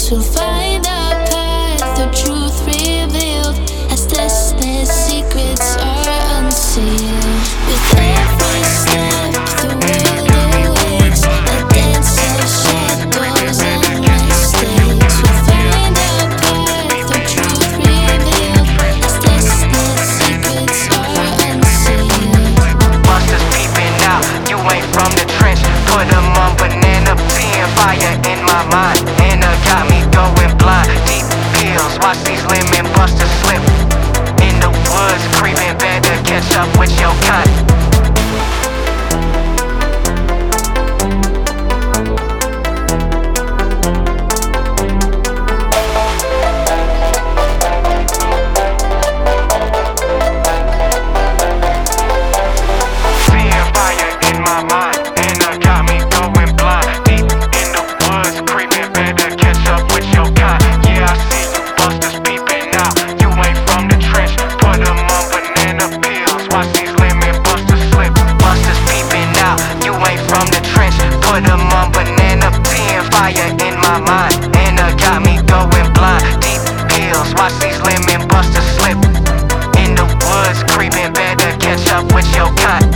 to find our path, the truth revealed as destiny's secrets are unsealed. With every step, the world awakes, a dance of shadows and mistakes. We find our path, the truth revealed as destiny's secrets are unsealed. Busters peeping out, you ain't from the trench. Put 'em on banana peel, fire in my mind. Anna got me going blind. Deep pills, watch these lemon busters slip. In the woods, creeping, better catch up with your kind. Seeing fire in my mind, Anna got me going blind. Deep in the woods, creeping, better catch up with your kind. Yeah, I see you busters peeping out, you ain't from the trench. Put 'em on banana peels, watch these lemon busters slip. Busters peeping out, you ain't from the trench. Put 'em on banana peel, fire in my mind. Anna got me going blind. Deep pills, watch these lemon busters slip. In the woods, creeping, better catch up with your kind.